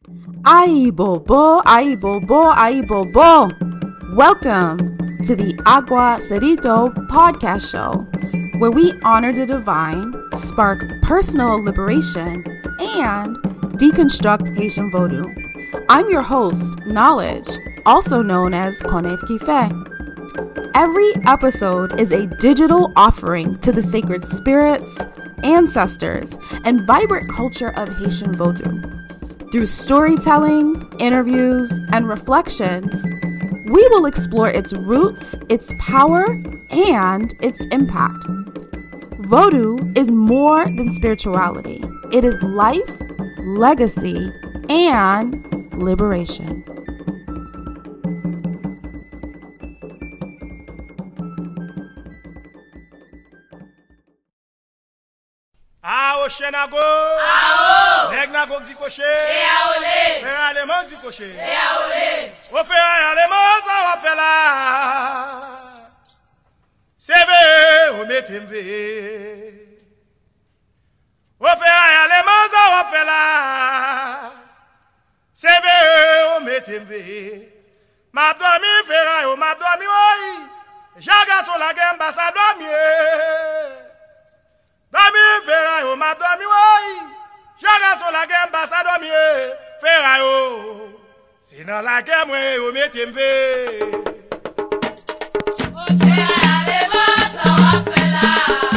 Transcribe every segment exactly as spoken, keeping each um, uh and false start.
Ay bobo, ay bobo, ay bobo. Welcome to the Agua Cerrito podcast show, where we honor the divine, spark personal liberation, and deconstruct Haitian voodoo. I'm your host, Knowledge, also known as Konef Kife. Every episode is a digital offering to the sacred spirits, ancestors, and vibrant culture of Haitian voodoo. Through storytelling, interviews, and reflections, we will explore its roots, its power, and its impact. Voodoo is more than spirituality. It is life, legacy, and liberation. Ao Xenago, Ao, Regnago de Coche, e aole, Ferra Alemão de Coche, e aole, o Ferra Alemão za wapela, Seve o metemve, o Ferra Alemão za wapela, Seve o metemve, Madomi Ferra o Madomi oi, Jaga sola gemba sa domi. Dami ferrayo, ma domi woi. Jaga so la gemba sa domi ferrayo. Sinon la gemwe o metemve. Oche alema sa wafela.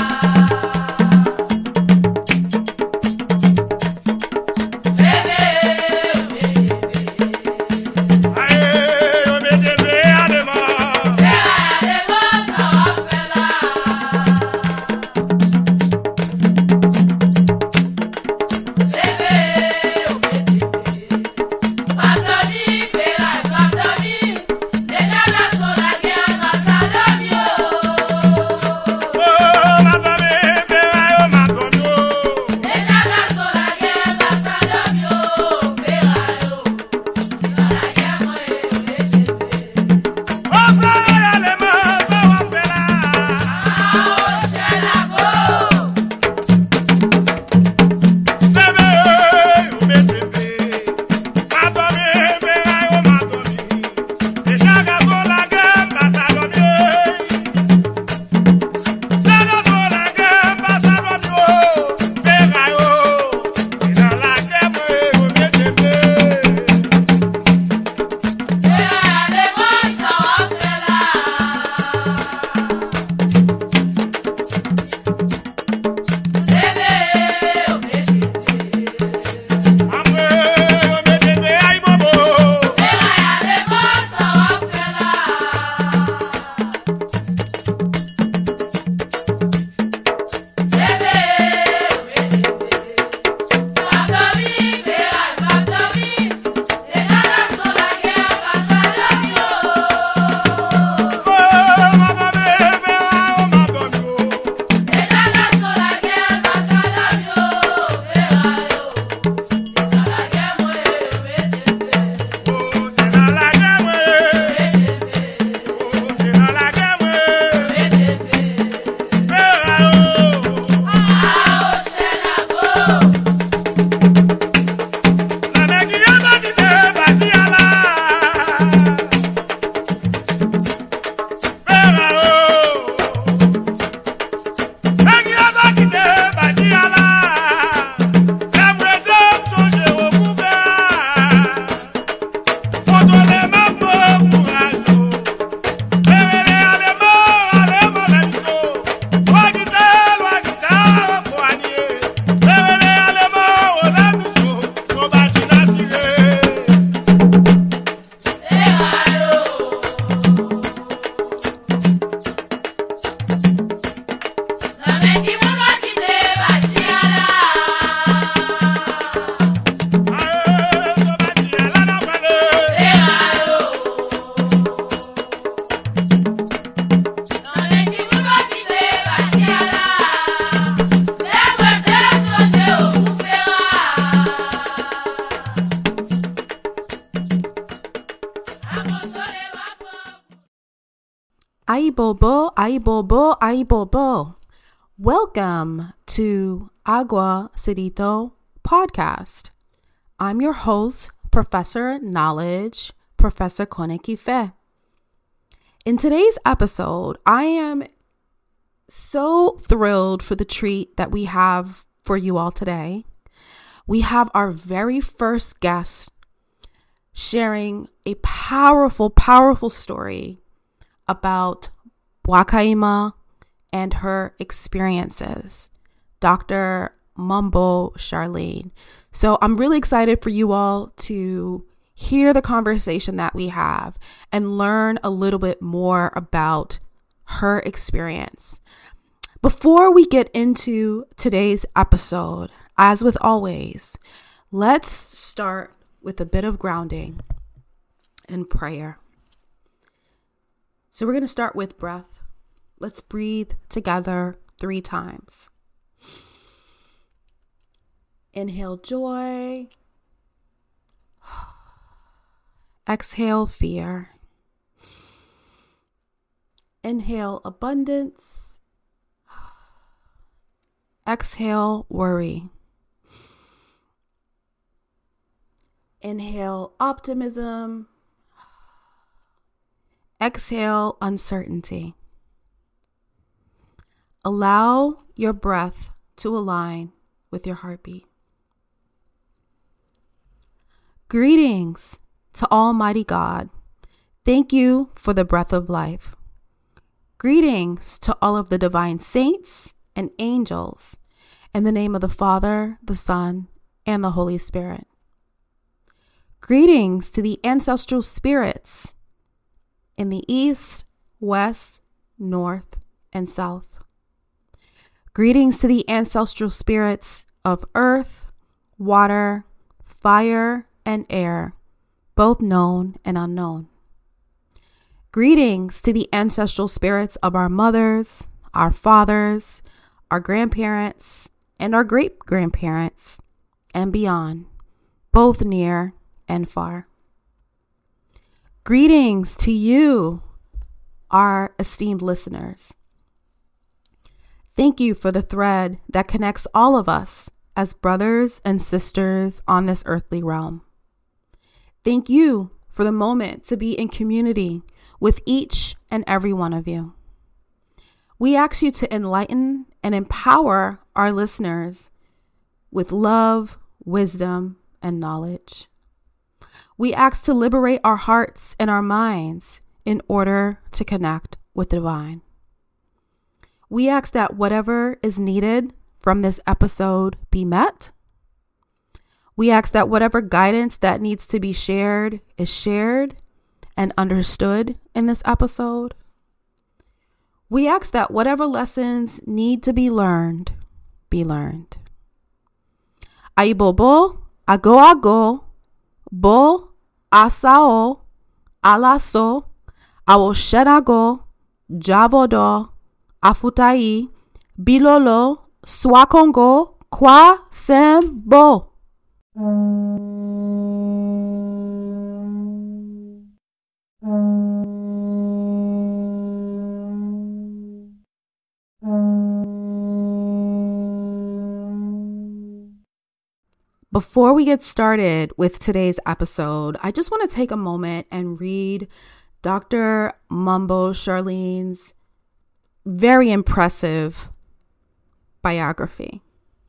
Ay bobo, ay bobo, ay bobo. Welcome to Agua Cerrito podcast. I'm your host, Professor Knowledge, Professor Konekife. In today's episode, I am so thrilled for the treat that we have for you all today. We have our very first guest sharing a powerful, powerful story about Wakaima and her experiences, Doctor Mumbo Charlene. So I'm really excited for you all to hear the conversation that we have and learn a little bit more about her experience. Before we get into today's episode, as with always, let's start with a bit of grounding and prayer. So we're going to start with breath. Let's breathe together three times. Inhale joy. Exhale fear. Inhale abundance. Exhale worry. Inhale optimism. Exhale uncertainty. Allow your breath to align with your heartbeat. Greetings to Almighty God. Thank you for the breath of life. Greetings to all of the divine saints and angels in the name of the Father, the Son, and the Holy Spirit. Greetings to the ancestral spirits in the east, west, north, and south. Greetings to the ancestral spirits of earth, water, fire, and air, both known and unknown. Greetings to the ancestral spirits of our mothers, our fathers, our grandparents, and our great-grandparents, and beyond, both near and far. Greetings to you, our esteemed listeners. Thank you for the thread that connects all of us as brothers and sisters on this earthly realm. Thank you for the moment to be in community with each and every one of you. We ask you to enlighten and empower our listeners with love, wisdom, and knowledge. We ask to liberate our hearts and our minds in order to connect with the divine. We ask that whatever is needed from this episode be met. We ask that whatever guidance that needs to be shared is shared and understood in this episode. We ask that whatever lessons need to be learned, be learned. Aibobo, ago ago, bo, asao, alaso, awoshenago, javodo, afutai, bilolo, swakongo, kwa sembo. Before we get started with today's episode, I just want to take a moment and read Doctor Mumbo Charlene's very impressive biography.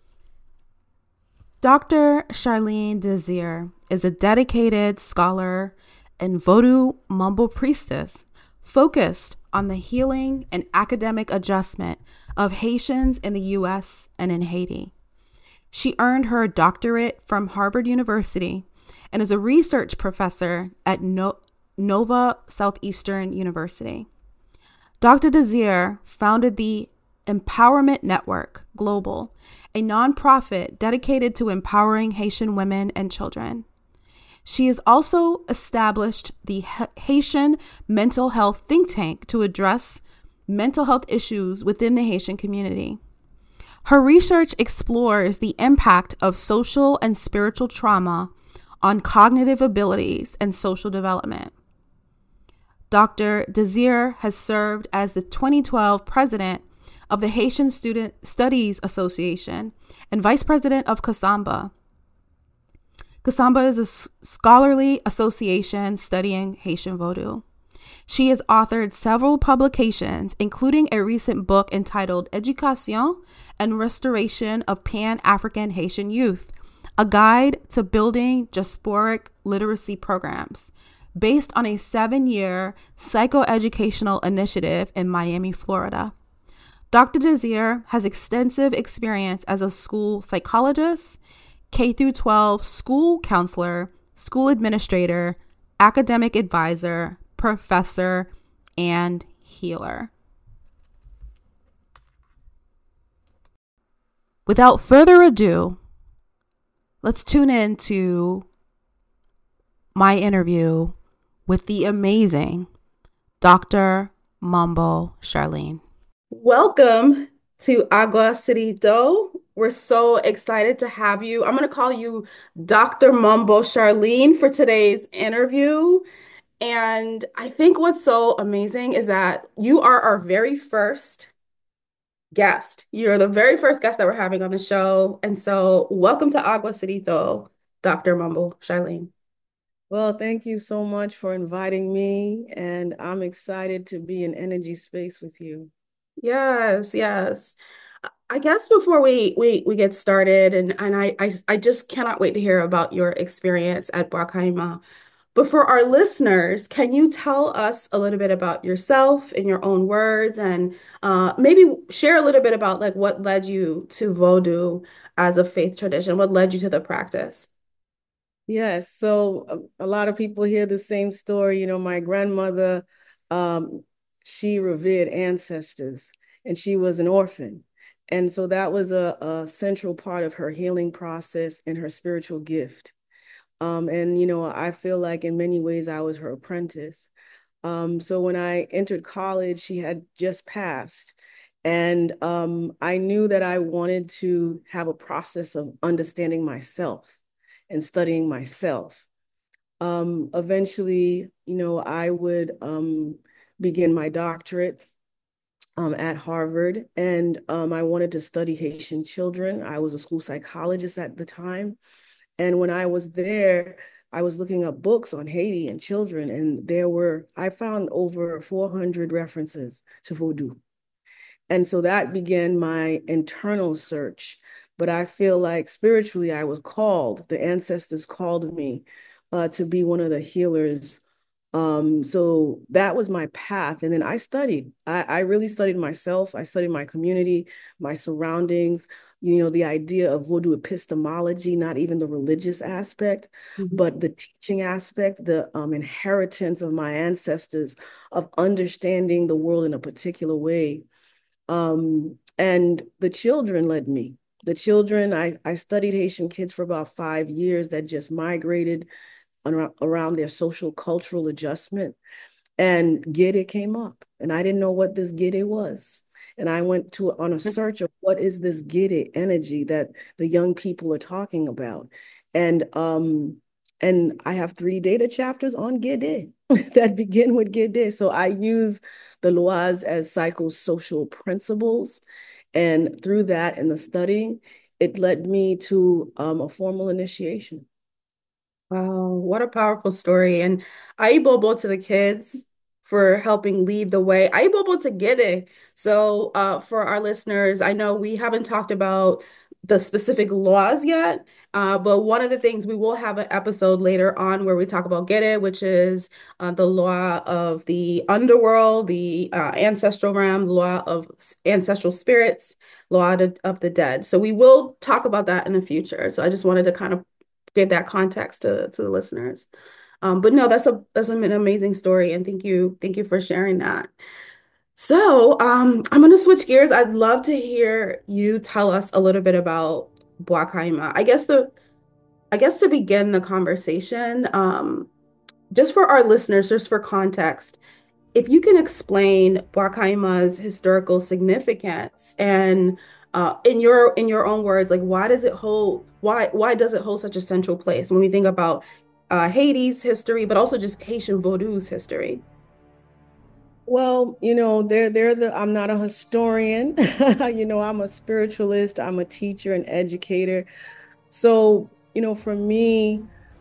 Doctor Charlene Desir is a dedicated scholar and Vodou Mumbo priestess focused on the healing and academic adjustment of Haitians in the U S and in Haiti. She earned her doctorate from Harvard University and is a research professor at no- Nova Southeastern University. Doctor Desir founded the Empowerment Network Global, a nonprofit dedicated to empowering Haitian women and children. She has also established the Haitian Mental Health Think Tank to address mental health issues within the Haitian community. Her research explores the impact of social and spiritual trauma on cognitive abilities and social development. Doctor Desir has served as the twenty twelve president of the Haitian Student Studies Association and vice president of CASAMBA. Kasamba is a s- scholarly association studying Haitian Vodou. She has authored several publications, including a recent book entitled Education and Restoration of Pan-African Haitian Youth, a guide to building diasporic literacy programs, based on a seven-year psychoeducational initiative in Miami, Florida. Doctor Desir has extensive experience as a school psychologist, K through twelve school counselor, school administrator, academic advisor, professor, and healer. Without further ado, let's tune in to my interview with the amazing Doctor Mambo Charlene. Welcome to Agua City Do. We're so excited to have you. I'm going to call you Doctor Mambo Charlene for today's interview. And I think what's so amazing is that you are our very first guest. You're the very first guest that we're having on the show. And so welcome to Agua City Do, Doctor Mambo Charlene. Well, thank you so much for inviting me, and I'm excited to be in energy space with you. Yes, yes. I guess before we we we get started, and and I I, I just cannot wait to hear about your experience at Boacaima. But for our listeners, can you tell us a little bit about yourself in your own words, and uh, maybe share a little bit about like what led you to Vodou as a faith tradition? What led you to the practice? Yes, so a, a lot of people hear the same story. You know, my grandmother, um, she revered ancestors, and she was an orphan. And so that was a, a central part of her healing process and her spiritual gift. Um, and, you know, I feel like in many ways I was her apprentice. Um, so when I entered college, she had just passed. And um, I knew that I wanted to have a process of understanding myself and studying myself. Um, eventually, you know, I would um, begin my doctorate um, at Harvard, and um, I wanted to study Haitian children. I was a school psychologist at the time. And when I was there, I was looking up books on Haiti and children, and there were, I found over four hundred references to Vodou. And so that began my internal search. But I feel like spiritually, I was called, the ancestors called me uh, to be one of the healers. Um, so that was my path. And then I studied. I, I really studied myself. I studied my community, my surroundings, you know, the idea of Vodou epistemology, not even the religious aspect, mm-hmm. but the teaching aspect, the um, inheritance of my ancestors, of understanding the world in a particular way. Um, and the children led me. The children, I, I studied Haitian kids for about five years that just migrated around, around their social cultural adjustment. And Gede came up, and I didn't know what this Gede was. And I went to on a search of what is this Gede energy that the young people are talking about. And um, and I have three data chapters on Gede that begin with Gede. So I use the lois as psychosocial principles. And through that and the studying, it led me to um, a formal initiation. Wow, what a powerful story. And Aibobo to the kids for helping lead the way. Aibobo to Gede. So uh, for our listeners, I know we haven't talked about the specific laws yet, uh, but one of the things we will have an episode later on where we talk about Gede, which is uh, the law of the underworld, the uh, ancestral realm, the law of ancestral spirits, law of the dead. So we will talk about that in the future. So I just wanted to kind of give that context to, to the listeners. Um, but no, that's a that's an amazing story, and thank you, thank you for sharing that. So um, I'm gonna switch gears. I'd love to hear you tell us a little bit about Boacaima. I guess the I guess to begin the conversation, um, just for our listeners, just for context, if you can explain Boacaima's historical significance and uh, in your in your own words, like why does it hold why why does it hold such a central place when we think about uh, Haiti's history, but also just Haitian Vodou's history? Well, you know, they're they're the I'm not a historian. You know, I'm a spiritualist, I'm a teacher and educator. So, you know, for me,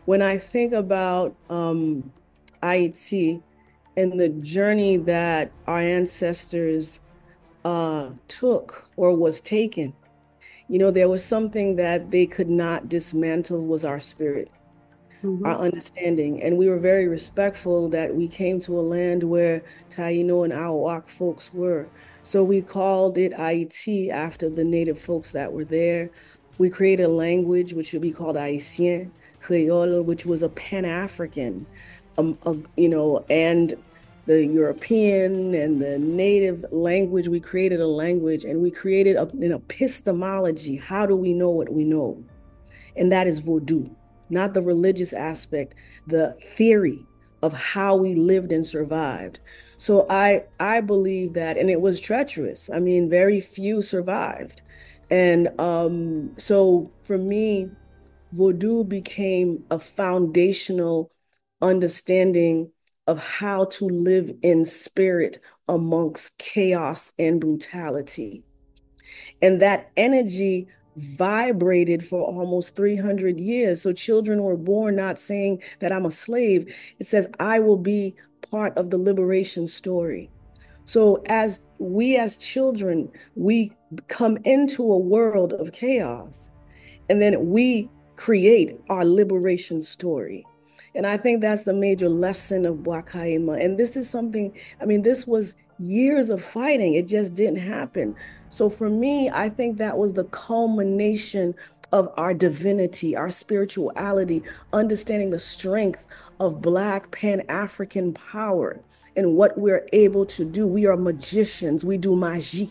when I think about um, Haiti and the journey that our ancestors uh, took or was taken, you know, there was something that they could not dismantle was our spirit, Mm-hmm. our understanding. And we were very respectful that we came to a land where Taino and Arawak folks were. So we called it Haiti after the native folks that were there. We created a language which would be called Haitien, Creole, which was a Pan-African, um, a, you know, and the European and the native language. We created a language and we created a, an epistemology. How do we know what we know? And that is Vodou, not the religious aspect, the theory of how we lived and survived. So I I believe that, and it was treacherous. I mean, very few survived. And um, so for me, Vodou became a foundational understanding of how to live in spirit amongst chaos and brutality. And that energy vibrated for almost three hundred years. So children were born not saying that I'm a slave. It says, I will be part of the liberation story. So as we as children, we come into a world of chaos, and then we create our liberation story. And I think that's the major lesson of Bwakaima. And this is something, I mean, this was years of fighting. It just didn't happen. So for me, I think that was the culmination of our divinity, our spirituality, understanding the strength of Black Pan-African power and what we're able to do. We are magicians. We do magie.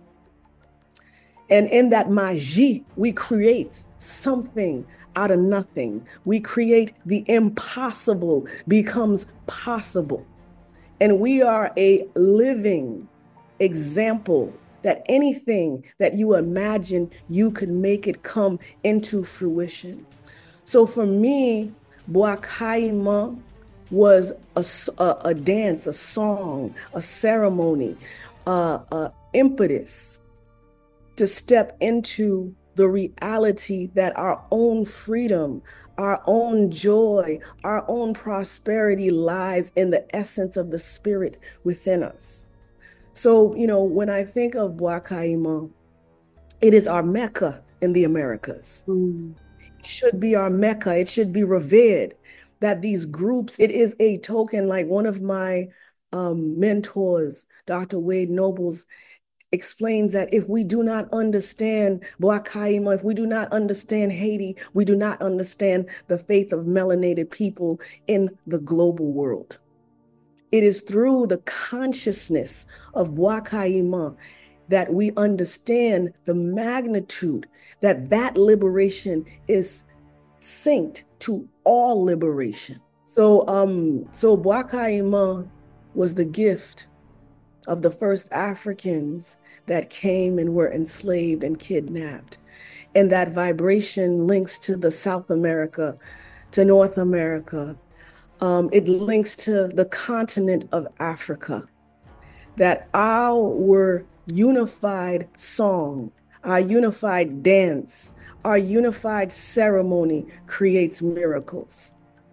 And in that magie, we create something out of nothing. We create the impossible becomes possible. And we are a living example that anything that you imagine, you could make it come into fruition. So for me, Bwakaima was a, a, a dance, a song, a ceremony, uh, a impetus to step into the reality that our own freedom, our own joy, our own prosperity lies in the essence of the spirit within us. So, you know, when I think of Bwakaima, it is our Mecca in the Americas. Mm. It should be our Mecca. It should be revered. That these groups, it is a token, like one of my um, mentors, Doctor Wade Nobles, explains that if we do not understand Bwakaima, if we do not understand Haiti, we do not understand the faith of melanated people in the global world. It is through the consciousness of Bwakaima that we understand the magnitude that that liberation is synced to all liberation. So, um, so Bwakaima was the gift of the first Africans that came and were enslaved and kidnapped. And that vibration links to the South America, to North America. Um, it links to the continent of Africa. That our unified song, our unified dance, our unified ceremony creates miracles.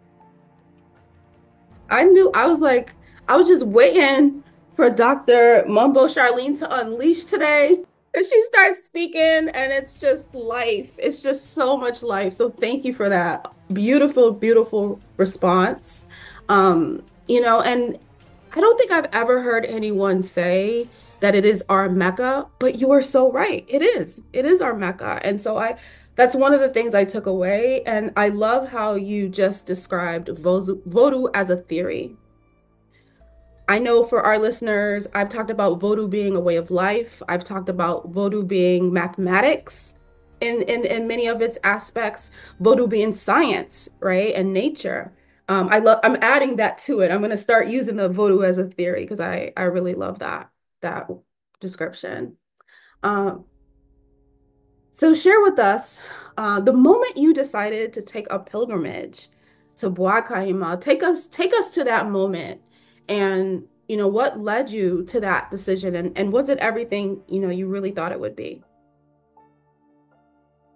I knew, I was like, I was just waiting for Doctor Mumbo Charlene to unleash today. And she starts speaking and it's just life. It's just so much life. So thank you for that beautiful, beautiful response. Um, you know, and I don't think I've ever heard anyone say that it is our Mecca, but you are so right. It is. It is our Mecca. And so I, that's one of the things I took away. And I love how you just described Vodou as a theory. I know for our listeners, I've talked about Vodou being a way of life. I've talked about Vodou being mathematics in, in, in many of its aspects, Vodou being science, right, and nature. Um, I love. I'm adding that to it. I'm going to start using the Vodou as a theory because I, I really love that, that description. Um, so share with us uh, the moment you decided to take a pilgrimage to Bwakaima. Take us, take us to that moment. And, you know, what led you to that decision? And, and was it everything, you know, you really thought it would be?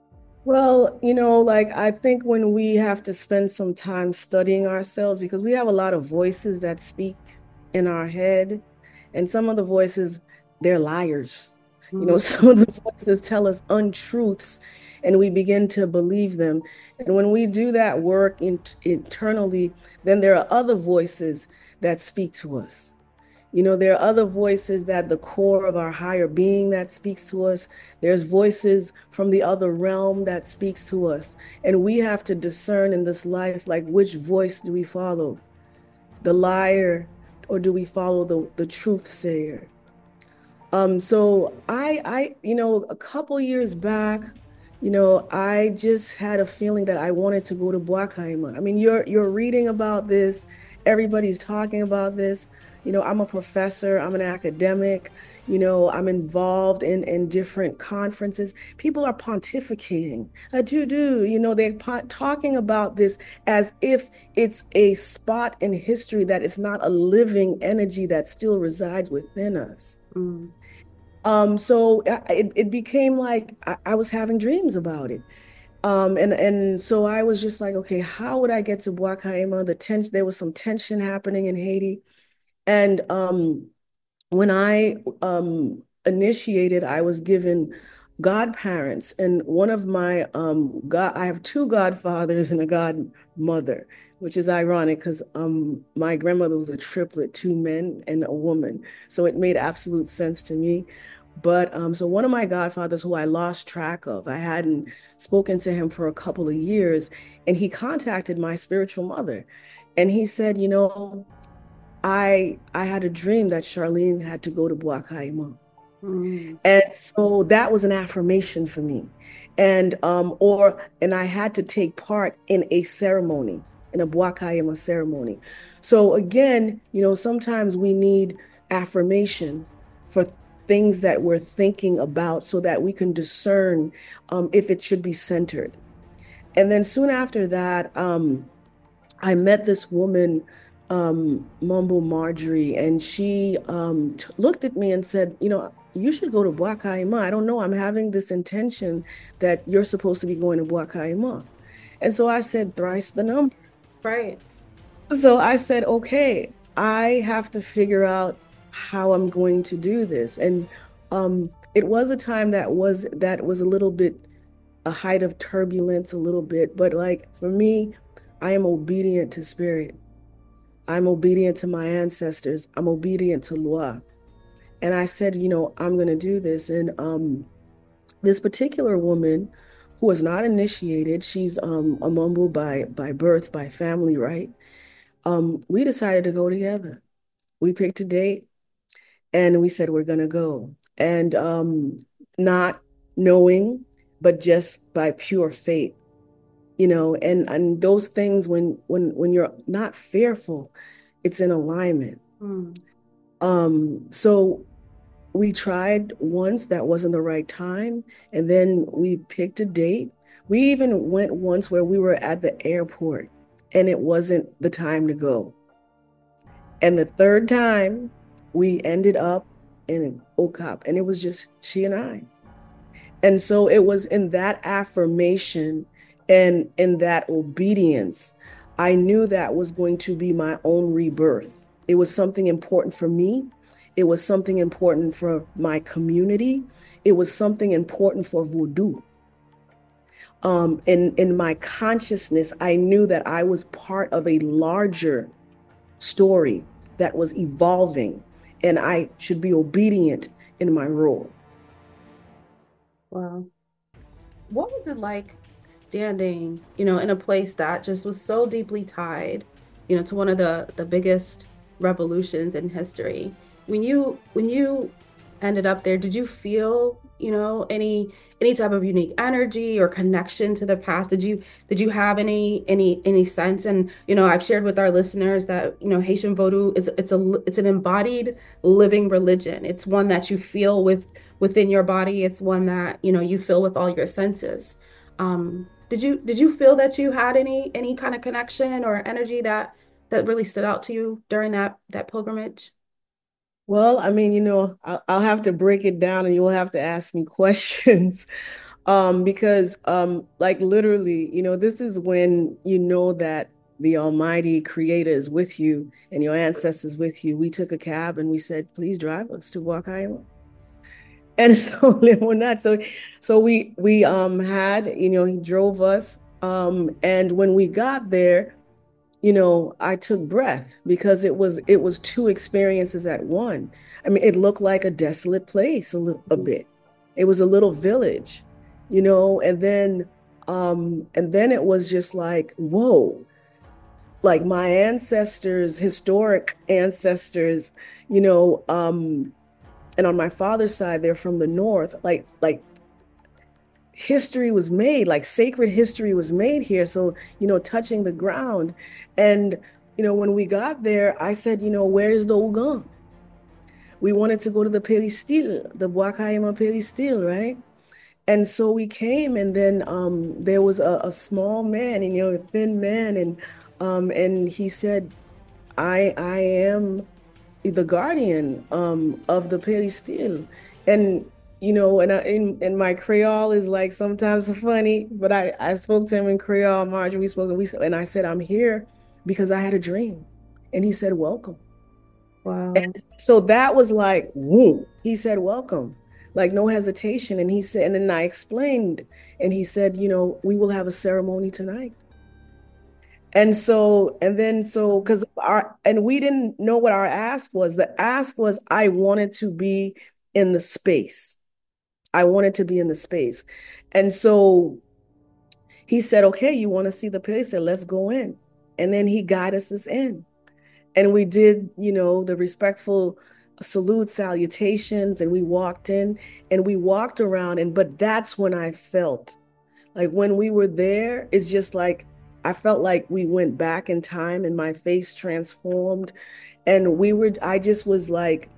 Well, you know, like I think when we have to spend some time studying ourselves, because we have a lot of voices that speak in our head, and some of the voices, they're liars. You know, Mm, some of the voices tell us untruths, and we begin to believe them. And when we do that work in, internally, then there are other voices that speak to us. You know, there are other voices that the core of our higher being that speaks to us. There's voices from the other realm that speaks to us. And we have to discern in this life, like which voice do we follow? The liar, or do we follow the, the truth sayer? Um, so I, I, you know, a couple years back, you know, I just had a feeling that I wanted to go to Boacaima. I mean, you're you're reading about this, everybody's talking about this. You know, I'm a professor, I'm an academic, you know, I'm involved in in different conferences. People are pontificating. I do do, you know, they're po talking about this as if it's a spot in history that is not a living energy that still resides within us. mm, Um, so uh, it, it became like I, I was having dreams about it. Um, and and so I was just like, okay, how would I get to Boacaima? The tension, there was some tension happening in Haiti. And um, when I um, initiated, I was given godparents, and one of my um, god, I have two godfathers and a godmother, which is ironic because um, my grandmother was a triplet, two men and a woman, so it made absolute sense to me. But um, so one of my godfathers, who I lost track of, I hadn't spoken to him for a couple of years, and he contacted my spiritual mother, and he said, you know, I I had a dream that Charlene had to go to Boacaima. mm, And so that was an affirmation for me. And um or and I had to take part in a ceremony, in a Boacaima ceremony. So again, you know, sometimes we need affirmation for things that we're thinking about so that we can discern um, if it should be centered. And then soon after that, um, I met this woman, um, Mumble Marjorie, and she um, t- looked at me and said, you know, you should go to Boacaima. I don't know. I'm having this intention that you're supposed to be going to Boacaima. And so I said, thrice the number. right. So I said, okay, I have to figure out how I'm going to do this. And um, it was a time that was that was a little bit a height of turbulence, a little bit, but like for me, I am obedient to spirit. I'm obedient to my ancestors. I'm obedient to Lua. And I said, you know, I'm going to do this. And um, this particular woman who was not initiated, she's um, a Mumble by by birth, by family, right? Um, we decided to go together. We picked a date and we said we're going to go. And um, not knowing, but just by pure faith, you know, and and those things when when when you're not fearful, it's in alignment. Mm, Um, so we tried once, that wasn't the right time, and then we picked a date. We even went once where we were at the airport and it wasn't the time to go. And the third time we ended up in Okap and it was just she and I. And so it was in that affirmation and in that obedience, I knew that was going to be my own rebirth. It was something important for me. It was something important for my community. It was something important for Voodoo. Um, in, in my consciousness, I knew that I was part of a larger story that was evolving, and I should be obedient in my role. wow. What was it like standing, you know, in a place that just was so deeply tied, you know, to one of the the biggest revolutions in history? When you when you ended up there, did you feel, you know, any any type of unique energy or connection to the past? Did you did you have any any any sense? And you know, I've shared with our listeners that, you know, Haitian Vodou is it's a it's an embodied living religion. It's one that you feel with within your body. It's one that, you know, you feel with all your senses. Um, did you did you feel that you had any any kind of connection or energy that that really stood out to you during that that pilgrimage? Well, I mean, you know, I'll, I'll have to break it down and you'll have to ask me questions. Um, because um, like literally, you know, this is when you know that the Almighty Creator is with you and your ancestors with you. We took a cab and we said, please drive us to Wakayama. And so we're not so so we we um had, you know, he drove us. Um, and when we got there, you know, I took breath because it was it was two experiences at one. I mean, it looked like a desolate place a little a bit. It was a little village, you know, and then um and then it was just like, whoa, like my ancestors, historic ancestors, you know, um, and on my father's side, they're from the north, like like history was made, like sacred history was made here. So, you know, touching the ground. And, you know, when we got there, I said, you know, where's the Ogun? We wanted to go to the Peristyle, the Wakayama Peristyle, right? And so we came, and then um, there was a, a small man, and, you know, a thin man, and um, and he said, I I am the guardian um, of the Peristyle. And you know, and, I, and and my Creole is like sometimes funny, but I I spoke to him in Creole. Marjorie, we spoke, and we and I said, I'm here because I had a dream, and he said, welcome. Wow. And so that was like, whoom. He said, welcome, like no hesitation. And he said, and then I explained, and he said, you know, we will have a ceremony tonight. And so, and then so, because our, and we didn't know what our ask was. The ask was, I wanted to be in the space. I wanted to be in the space. And so he said, okay, you want to see the place? He said, let's go in. And then he guided us in. And we did, you know, the respectful salute, salutations, and we walked in and we walked around. And but that's when I felt like when we were there, it's just like I felt like we went back in time and my face transformed. And we were, I just was like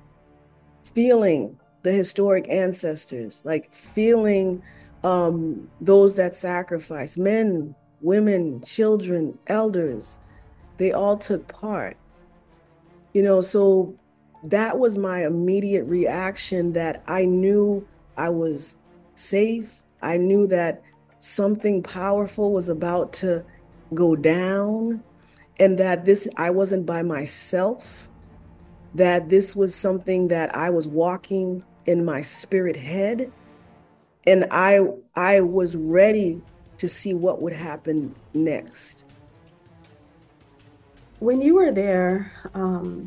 feeling the historic ancestors, like feeling um, those that sacrificed, men, women, children, elders, they all took part. You know, so that was my immediate reaction, that I knew I was safe. I knew that something powerful was about to go down, and that this, I wasn't by myself, that this was something that I was walking in my spirit head. And I, I was ready to see what would happen next. When you were there, um,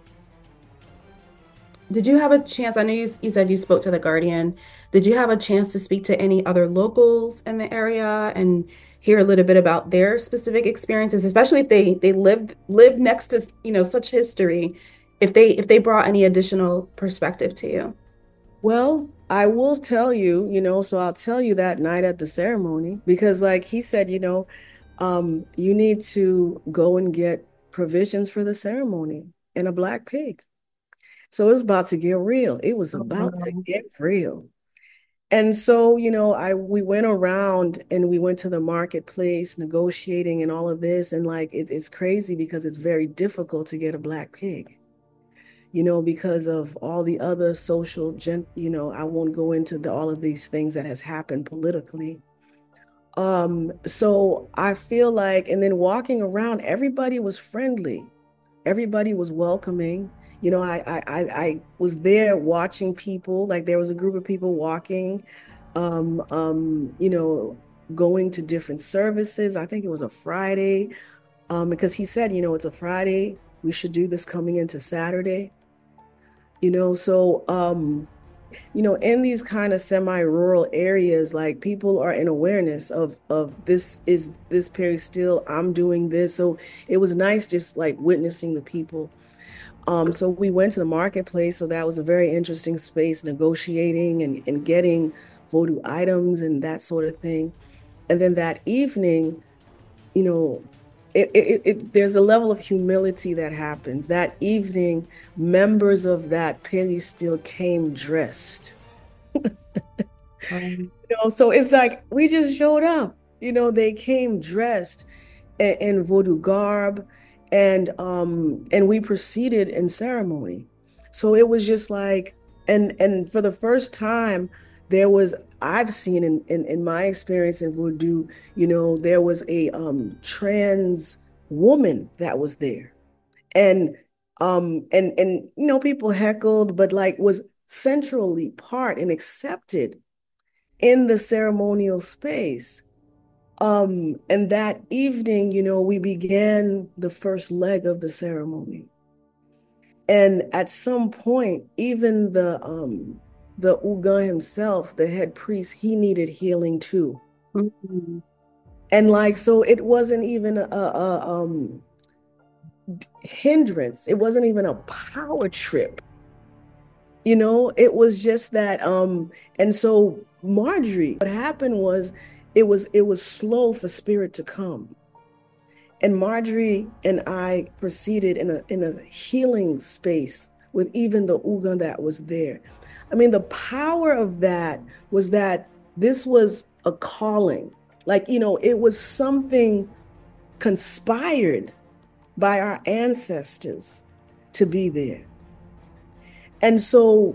did you have a chance? I know you, you said you spoke to the guardian. Did you have a chance to speak to any other locals in the area and hear a little bit about their specific experiences, especially if they they lived lived next to, you know, such history, if they if they brought any additional perspective to you? Well, I will tell you, you know, so I'll tell you that night at the ceremony, because like he said, you know, um, you need to go and get provisions for the ceremony and a black pig. So it was about to get real. It was about to get real. And so, you know, I we went around and we went to the marketplace negotiating and all of this. And like, it, it's crazy because it's very difficult to get a black pig, you know, because of all the other social, gen, you know, I won't go into the, all of these things that has happened politically. Um, so I feel like, and then walking around, everybody was friendly. Everybody was welcoming. You know, I, I, I was there watching people, like there was a group of people walking, um, um, you know, going to different services. I think it was a Friday, um, because he said, you know, it's a Friday. We should do this coming into Saturday. You know, so, um, you know, in these kind of semi-rural areas, like people are in awareness of, of this is this Peristyle, I'm doing this. So it was nice just like witnessing the people. Um, so we went to the marketplace. So that was a very interesting space, negotiating and, and getting voodoo items and that sort of thing. And then that evening, you know, it, it, it, there's a level of humility that happens. That evening, members of that Peristyle came dressed. um, you know, so it's like we just showed up. You know, they came dressed in, in voodoo garb. And um, and we proceeded in ceremony. So it was just like, and and for the first time, there was, I've seen in, in, in my experience in voodoo, you know, there was a um, trans woman that was there. And um and and you know, people heckled, but like was centrally part and accepted in the ceremonial space. Um, and that evening, you know, we began the first leg of the ceremony. And at some point, even the um the Ugan himself, the head priest, he needed healing too. Mm-hmm. And like, so it wasn't even a, a um hindrance. It wasn't even a power trip. You know, it was just that um and so Marjorie, what happened was it was it was slow for spirit to come. And Marjorie and I proceeded in a in a healing space with even the Ugan that was there. I mean, the power of that was that this was a calling. Like, you know, it was something conspired by our ancestors to be there. And so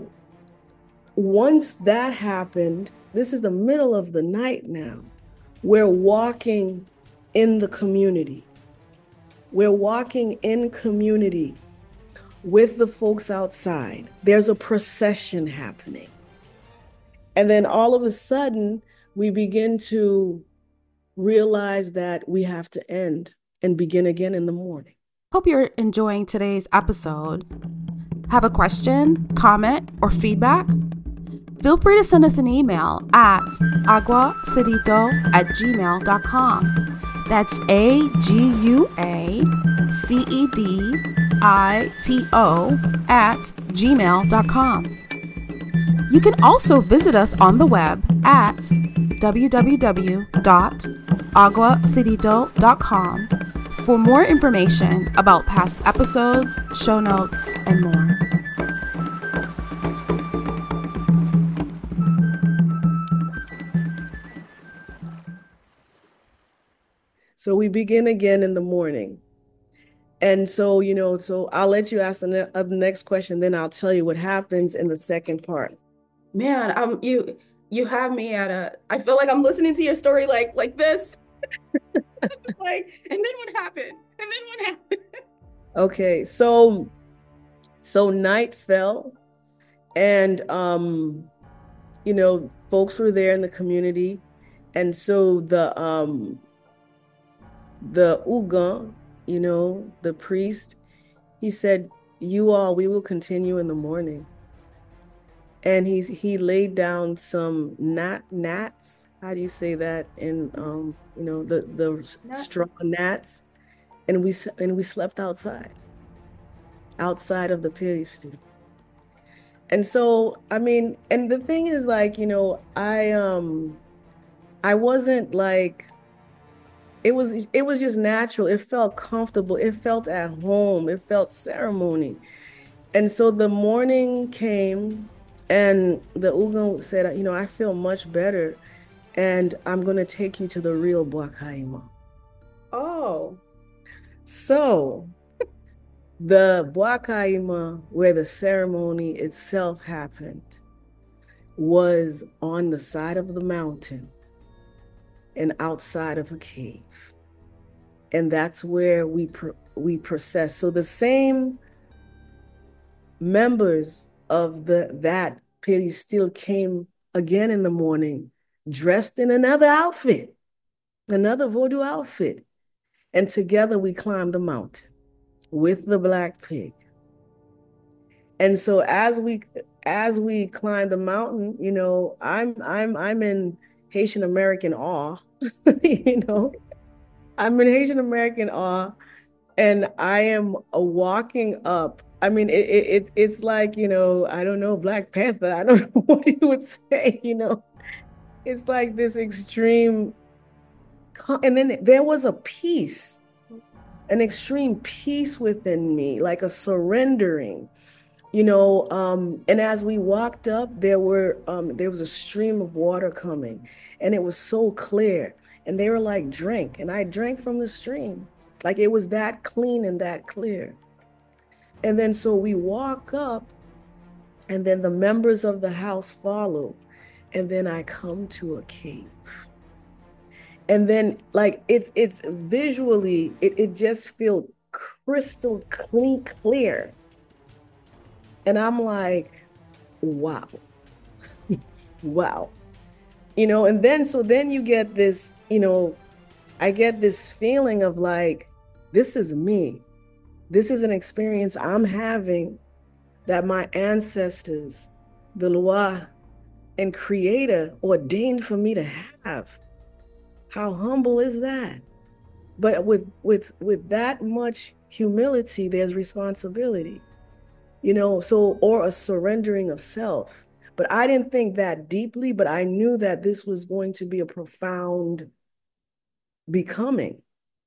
once that happened, this is the middle of the night now. We're walking in the community. We're walking in community with the folks outside. There's a procession happening. And then all of a sudden, we begin to realize that we have to end and begin again in the morning. Hope you're enjoying today's episode. Have a question, comment, or feedback? Feel free to send us an email at aguacedito at gmail dot com. That's A G U A C E D I T O at gmail dot com. You can also visit us on the web at w w w dot aguacedito dot com for more information about past episodes, show notes, and more. So we begin again in the morning. And so, you know, so I'll let you ask the, ne- uh, the next question, then I'll tell you what happens in the second part. Man, um, you you have me at a. I feel like I'm listening to your story like like this. It's like, and then what happened? And then what happened? Okay, so so night fell, and um, you know, folks were there in the community, and so the um, the Ugan, you know, the priest, he said, "You all, we will continue in the morning." And he's he laid down some gnat gnats. How do you say that in um, you know, the the straw gnats, and we and we slept outside, outside of the Piristi. And so, I mean, and the thing is, like, you know, I um, I wasn't like, it was it was just natural. It felt comfortable. It felt at home. It felt ceremony. And so the morning came. And the Ugan said, you know, I feel much better, and I'm going to take you to the real Bwakaima. Oh. So the Bwakaima, where the ceremony itself happened, was on the side of the mountain and outside of a cave. And that's where we pr- we process. So the same members of the that Piri still came again in the morning, dressed in another outfit, another voodoo outfit. And together we climbed the mountain with the black pig. And so as we as we climbed the mountain, you know, I'm I'm I'm in Haitian American awe, you know. I'm in Haitian American awe, and I am uh, walking up. I mean, it, it, it's it's like, you know, I don't know, Black Panther. I don't know what you would say, you know. It's like this extreme, and then there was a peace, an extreme peace within me, like a surrendering, you know. Um, and as we walked up, there were um, there was a stream of water coming, and it was so clear. And they were like, drink, and I drank from the stream, like it was that clean and that clear. And then so we walk up, and then the members of the house follow. and then I come to a cave. And then like it's it's visually, it, it just feels crystal clean, clear. And I'm like, wow. Wow. You know, and then so then you get this, you know, I get this feeling of like, this is me. This is an experience I'm having that my ancestors, the Loa and Creator ordained for me to have. How humble is that? But with with with that much humility, there's responsibility, you know, so or a surrendering of self. But I didn't think that deeply, but I knew that this was going to be a profound becoming.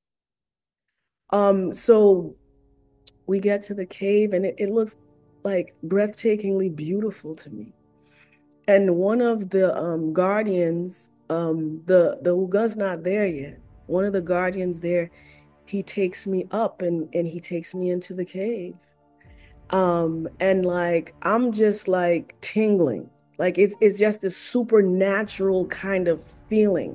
Um, so we get to the cave and it, it looks like breathtakingly beautiful to me. And one of the um, guardians, um, the the Uga's not there yet. One of the guardians there, he takes me up and and he takes me into the cave. Um, and like I'm just like tingling. Like it's it's just this supernatural kind of feeling.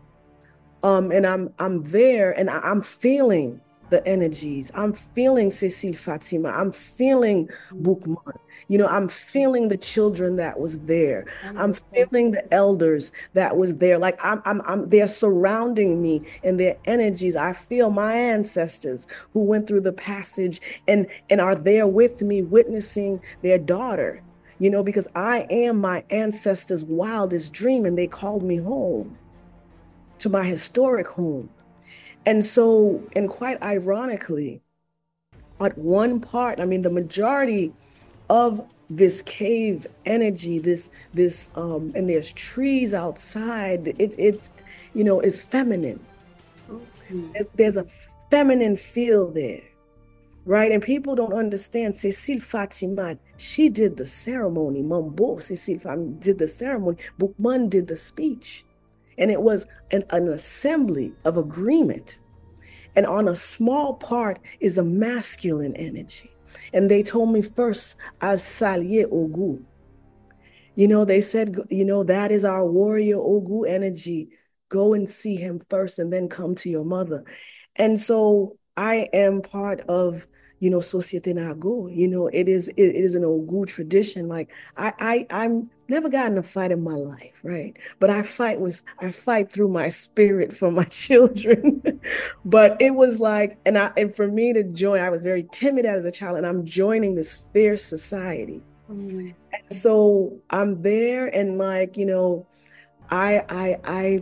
Um, and I'm I'm there and I, I'm feeling the energies. I'm feeling Cecile Fatima. I'm feeling Boukman. You know, I'm feeling the children that was there. I'm feeling the elders that was there. Like I'm, I'm, I'm, they're surrounding me in their energies. I feel my ancestors who went through the passage and, and are there with me, witnessing their daughter, you know, because I am my ancestors' wildest dream and they called me home to my historic home. And so, and quite ironically, at one part, I mean, the majority of this cave energy, this, this, um, and there's trees outside, it, it's, you know, it's feminine. Mm-hmm. There's a feminine feel there, right? And people don't understand. Cecile Fatima, she did the ceremony. Mambo, Cecile Fatima did the ceremony. Boukman did the speech. And it was an, an assembly of agreement. And on a small part is a masculine energy. And they told me first, Al Salye Ogu. You know, they said, you know, that is our warrior Ogu energy. Go and see him first and then come to your mother. And so I am part of, you know, Societe Nago. You know, it is it, it is an Ogu tradition. Like I I I'm never gotten a fight in my life, right? But I fight was I fight through my spirit for my children. But it was like, and I and for me to join, I was very timid as a child, and I'm joining this fierce society. Mm. And so I'm there, and like, you know, I I I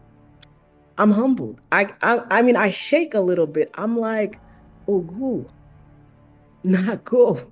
I'm humbled. I I I mean I shake a little bit. I'm like, Ogu. Not go.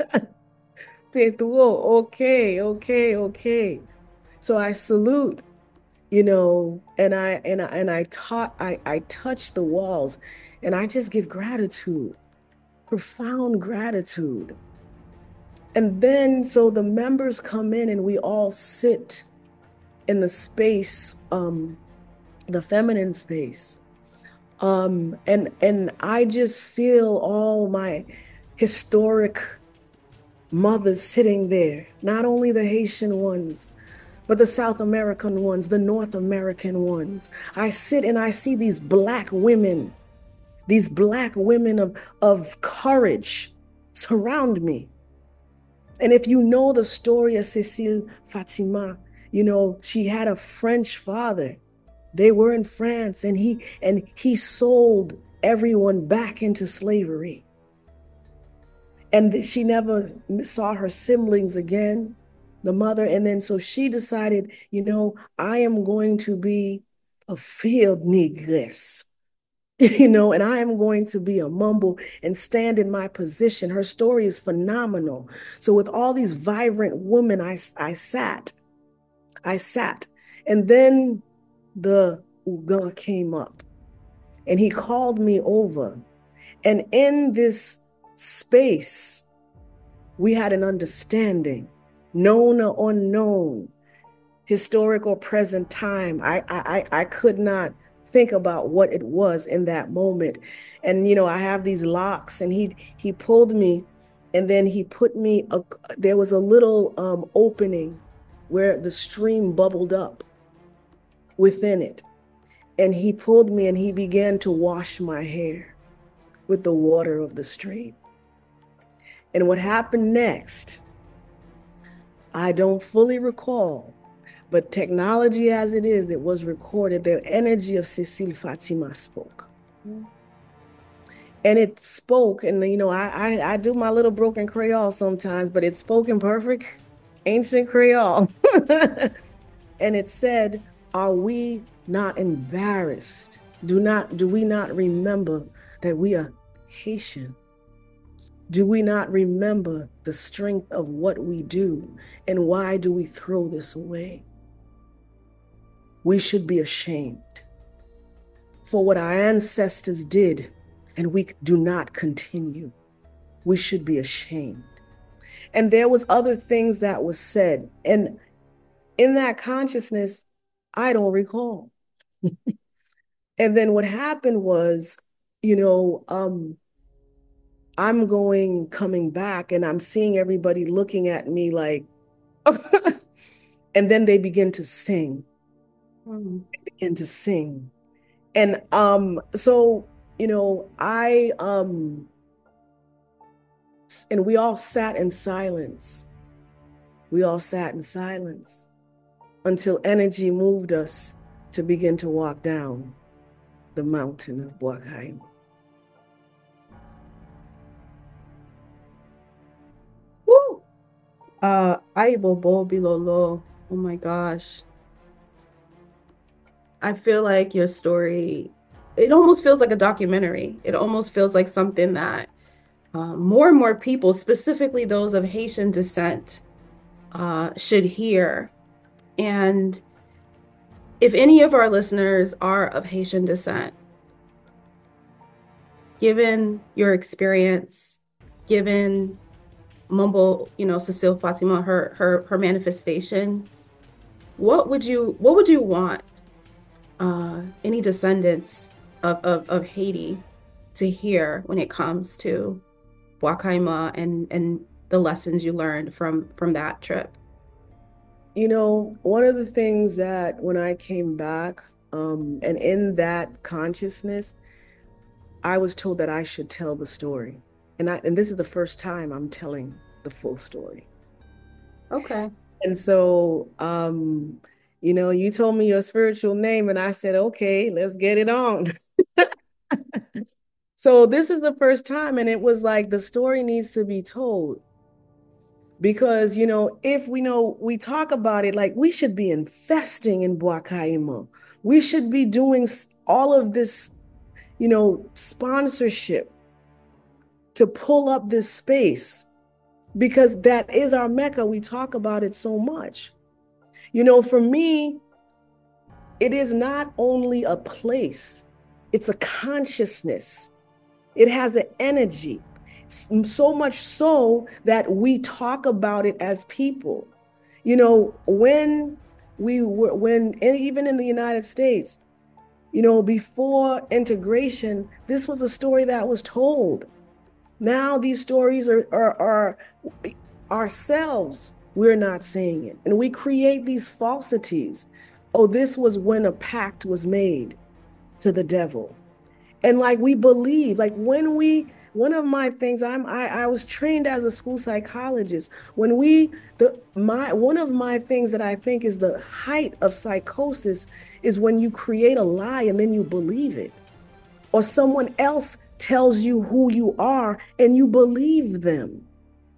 Okay, okay, okay. So I salute, you know, and I and I and I taught I I touch the walls and I just give gratitude, profound gratitude. And then so the members come in and we all sit in the space, um, the feminine space. Um, and and I just feel all my historic mothers sitting there, not only the Haitian ones, but the South American ones, the North American ones. I sit and I see these Black women, these Black women of, of courage surround me. And if you know the story of Cecile Fatima, you know, she had a French father. They were in France and he and he sold everyone back into slavery. And she never saw her siblings again, the mother. And then so she decided, you know, I am going to be a field negress, you know, and I am going to be a mumble and stand in my position. Her story is phenomenal. So with all these vibrant women, I, I sat, I sat. And then the Uga came up and he called me over. And in this space, we had an understanding, known or unknown, historic or present time. I, I, I could not think about what it was in that moment. And, you know, I have these locks and he, he pulled me and then he put me, a, there was a little um, opening where the stream bubbled up within it. And he pulled me and he began to wash my hair with the water of the stream. And what happened next, I don't fully recall, but technology as it is, it was recorded. The energy of Cécile Fatima spoke. Mm-hmm. And it spoke, and you know, I, I I do my little broken Creole sometimes, but it spoke in perfect ancient Creole. And it said, are we not embarrassed? Do not, do we not remember that we are Haitian? Do we not remember the strength of what we do? And why do we throw this away? We should be ashamed for what our ancestors did, and we do not continue. We should be ashamed. And there was other things that was said. And in that consciousness, I don't recall. And then what happened was, you know, um, I'm going, coming back, and I'm seeing everybody looking at me like, and then they begin to sing. Mm. They begin to sing. And um, so, you know, I, um, and we all sat in silence. We all sat in silence until energy moved us to begin to walk down the mountain of Bwakaima. Woo! Uh, Aibobo Bilolo. Oh my gosh. I feel like your story, it almost feels like a documentary. It almost feels like something that uh, more and more people, specifically those of Haitian descent, uh, should hear. And if any of our listeners are of Haitian descent, given your experience, given Mumbo, you know, Cécile Fatima, her her her manifestation, what would you what would you want uh, any descendants of, of of Haiti to hear when it comes to Bwakaima and and the lessons you learned from from that trip? You know, one of the things that when I came back, um, and in that consciousness, I was told that I should tell the story. And I, and this is the first time I'm telling the full story. Okay. And so, um, you know, you told me your spiritual name and I said, okay, let's get it on. So this is the first time, and it was like, the story needs to be told. Because, you know, if we know, we talk about it like we should be investing in Bwakaima. We should be doing all of this, you know, sponsorship to pull up this space, because that is our Mecca. We talk about it so much. You know, for me, it is not only a place, it's a consciousness. It has an energy. So much so that we talk about it as people. You know, when we were, when, and even in the United States, you know, before integration, this was a story that was told. Now these stories are, are, are ourselves, we're not saying it. And we create these falsities. Oh, this was when a pact was made to the devil. And like we believe, like when we, one of my things, I'm I, I was trained as a school psychologist. When we the my one of my things that I think is the height of psychosis is when you create a lie and then you believe it. Or someone else tells you who you are and you believe them.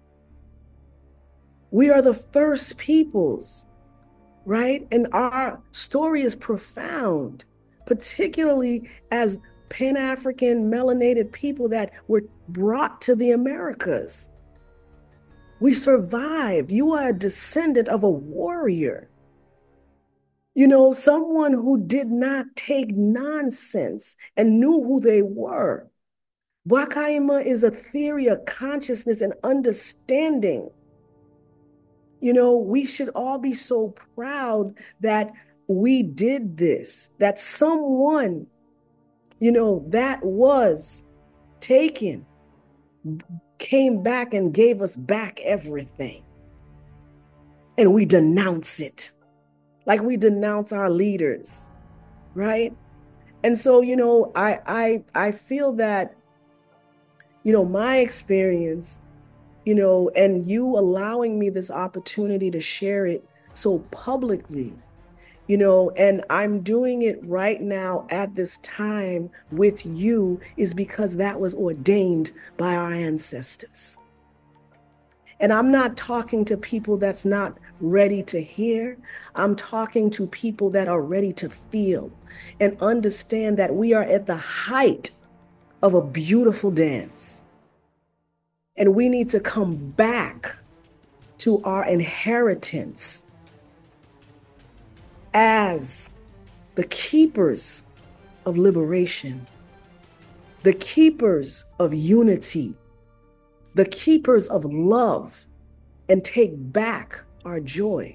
We are the first peoples, right? And our story is profound, particularly as Pan-African melanated people that were brought to the Americas. We survived. You are a descendant of a warrior. You know, someone who did not take nonsense and knew who they were. Bwakaima is a theory of consciousness and understanding. You know, we should all be so proud that we did this, that someone, you know, that was taken, came back and gave us back everything. and we denounce it, like we denounce our leaders, right? And so, you know, I I I feel that, you know, my experience, you know, and you allowing me this opportunity to share it so publicly, you know, and I'm doing it right now at this time with you, is because that was ordained by our ancestors. And I'm not talking to people that's not ready to hear. I'm talking to people that are ready to feel and understand that we are at the height of a beautiful dance. And we need to come back to our inheritance as the keepers of liberation, the keepers of unity, the keepers of love, and take back our joy.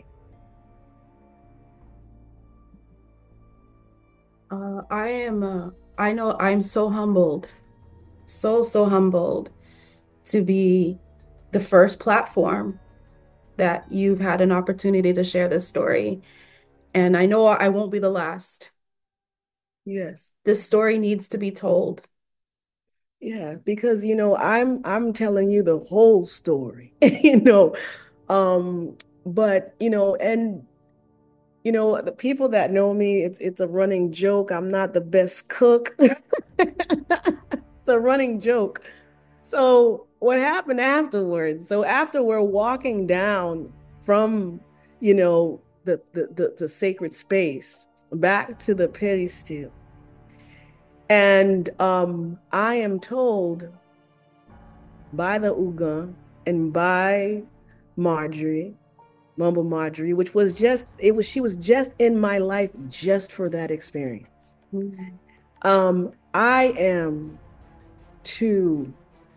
Uh, I am, uh, I know I'm so humbled, so, so humbled to be the first platform that you've had an opportunity to share this story. And I know I won't be the last. Yes. This story needs to be told. Yeah, because, you know, I'm I'm telling you the whole story, you know. Um, but, you know, and you know, the people that know me, it's it's a running joke. I'm not the best cook. It's a running joke. So what happened afterwards? So after we're walking down from, you know, the the the, the sacred space back to the peristyle, and um, I am told by the Uga and by Marjorie, Mumble Marjorie, which was just, it was, she was just in my life just for that experience. Mm-hmm. Um, I am to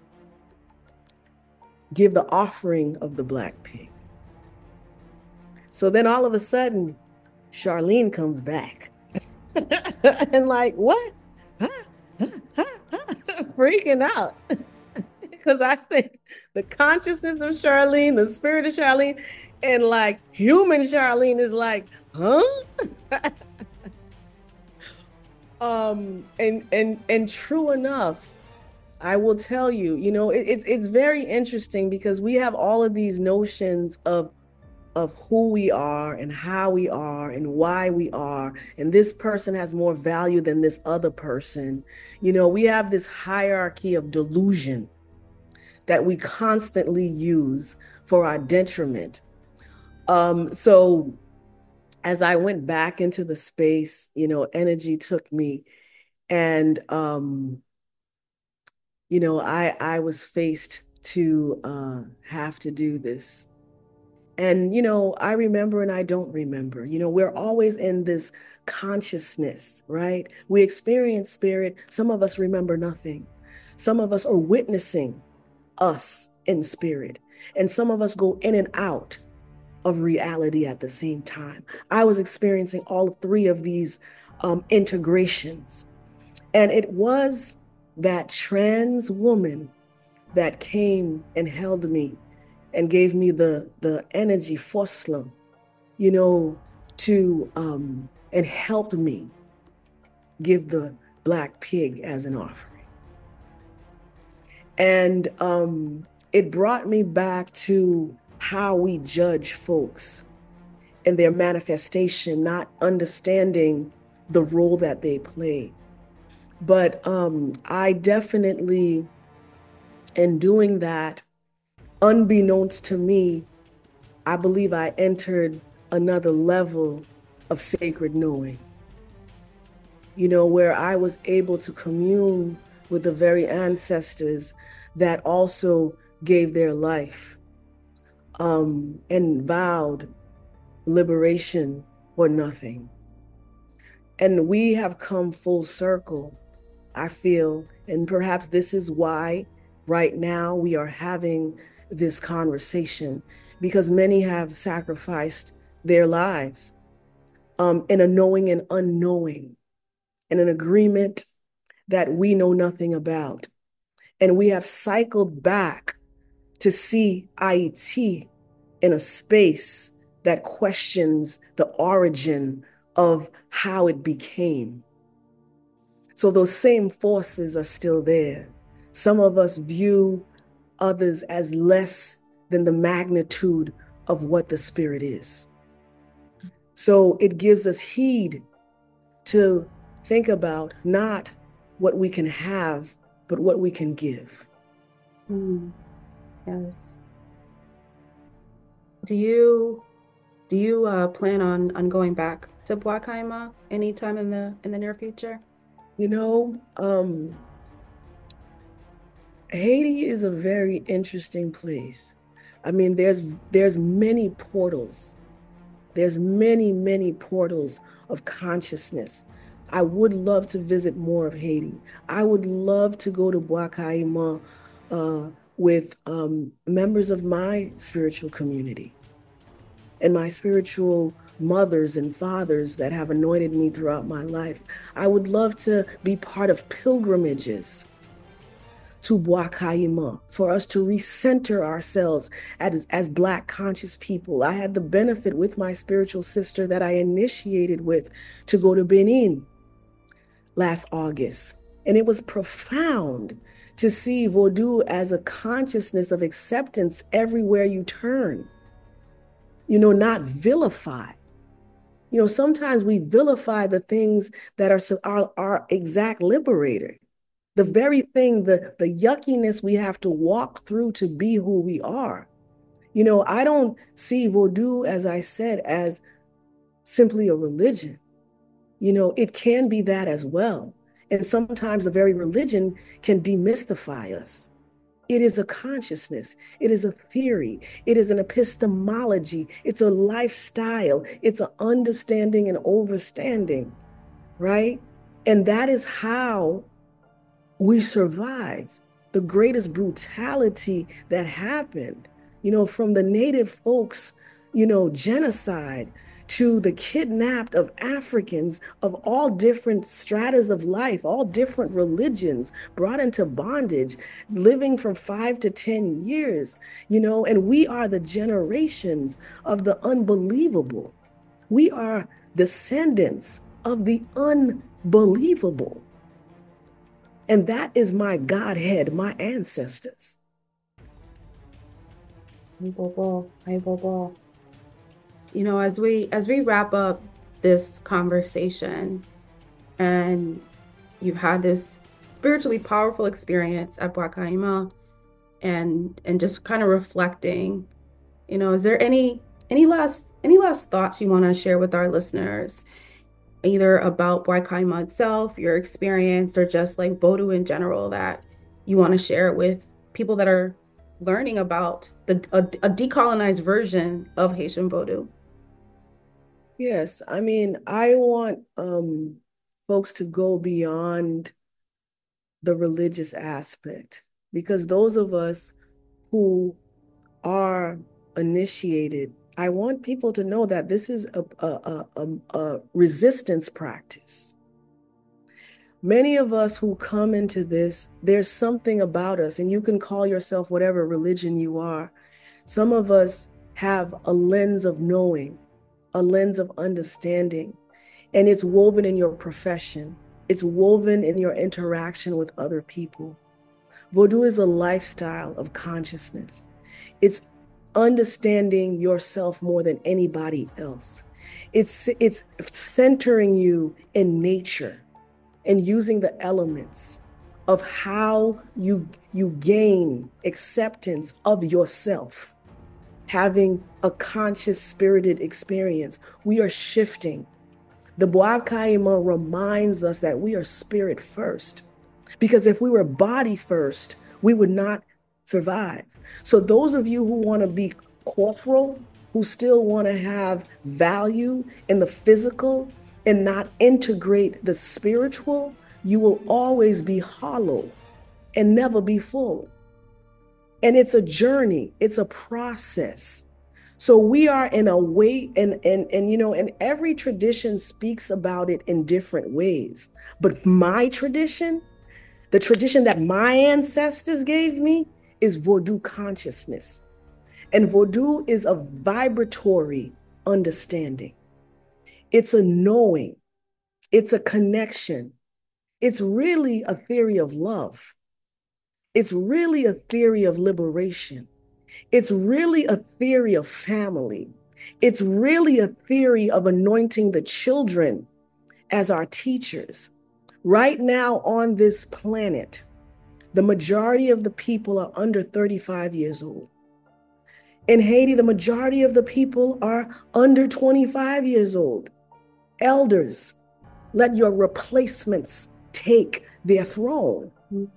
give the offering of the black pig. So then all of a sudden, Charlene comes back and like, what? Huh? Huh? Huh? Huh? Freaking out. Because I think the consciousness of Charlene, the spirit of Charlene, and like human Charlene is like, huh? um, and and and true enough, I will tell you, you know, it, it's it's very interesting because we have all of these notions of of who we are and how we are and why we are, and this person has more value than this other person. You know, we have this hierarchy of delusion that we constantly use for our detriment. Um, so as I went back into the space, you know, energy took me, and um, you know, I I was faced to uh, have to do this. And, you know, I remember and I don't remember. You know, we're always in this consciousness, right? We experience spirit. Some of us remember nothing. Some of us are witnessing us in spirit. And some of us go in and out of reality at the same time. I was experiencing all three of these um, integrations. And it was that trans woman that came and held me and gave me the the energy, foslam, you know, to um, and helped me give the black pig as an offering. And um, it brought me back to how we judge folks and their manifestation, not understanding the role that they play. But um, I definitely, in doing that, unbeknownst to me, I believe I entered another level of sacred knowing, you know, where I was able to commune with the very ancestors that also gave their life um, and vowed liberation or nothing. And we have come full circle, I feel, and perhaps this is why right now we are having this conversation, because many have sacrificed their lives um, in a knowing and unknowing, in an agreement that we know nothing about. And we have cycled back to see I E T in a space that questions the origin of how it became. So those same forces are still there. Some of us view others as less than the magnitude of what the spirit is. So it gives us heed to think about not what we can have, but what we can give. Mm, yes. Do you do you uh, plan on on going back to Bwakaima anytime in the in the near future? You know, um, Haiti is a very interesting place. I mean, there's there's many portals. There's many, many portals of consciousness. I would love to visit more of Haiti. I would love to go to Bwakaima uh, with um, members of my spiritual community and my spiritual mothers and fathers that have anointed me throughout my life. I would love to be part of pilgrimages to Bwakaima for us to recenter ourselves as, as Black conscious people. I had the benefit with my spiritual sister that I initiated with to go to Benin last August. And it was profound to see Vodou as a consciousness of acceptance everywhere you turn. You know, not vilified. You know, sometimes we vilify the things that are our, our exact liberator. The very thing, the, the yuckiness we have to walk through to be who we are. You know, I don't see Vodou, as I said, as simply a religion. You know, it can be that as well. And sometimes the very religion can demystify us. It is a consciousness. It is a theory. It is an epistemology. It's a lifestyle. It's an understanding and overstanding, right? And that is how we survive the greatest brutality that happened, you know, from the native folks, you know, genocide to the kidnapped of Africans of all different stratas of life, all different religions, brought into bondage, living from five to ten years, you know, and we are the generations of the unbelievable. We are descendants of the unbelievable. And that is my Godhead, my ancestors. Hi, Bobo. Hi, Bobo. You know, as we as we wrap up this conversation, and you've had this spiritually powerful experience at Bwakaima, and and just kind of reflecting, you know, is there any any last any last thoughts you want to share with our listeners, either about Bwakaima itself, your experience, or just like Vodou in general, that you want to share with people that are learning about the a, a decolonized version of Haitian Vodou? Yes, I mean, I want um, folks to go beyond the religious aspect, because those of us who are initiated, I want people to know that this is a, a, a, a resistance practice. Many of us who come into this, there's something about us, and you can call yourself whatever religion you are. Some of us have a lens of knowing, a lens of understanding, and it's woven in your profession. It's woven in your interaction with other people. Vodou is a lifestyle of consciousness. It's understanding yourself more than anybody else. It's, it's centering you in nature and using the elements of how you, you gain acceptance of yourself. Having a conscious, spirited experience. We are shifting. The Bwakaima reminds us that we are spirit first. Because if we were body first, we would not survive. So those of you who want to be corporal, who still want to have value in the physical and not integrate the spiritual, you will always be hollow and never be full. And it's a journey, it's a process. So we are in a way, and, and, and, you know, and every tradition speaks about it in different ways. But my tradition, the tradition that my ancestors gave me, is Vodou consciousness. And Vodou is a vibratory understanding. It's a knowing. It's a connection. It's really a theory of love. It's really a theory of liberation. It's really a theory of family. It's really a theory of anointing the children as our teachers. Right now on this planet, the majority of the people are under thirty-five years old. In Haiti, the majority of the people are under twenty-five years old. Elders, let your replacements take their throne.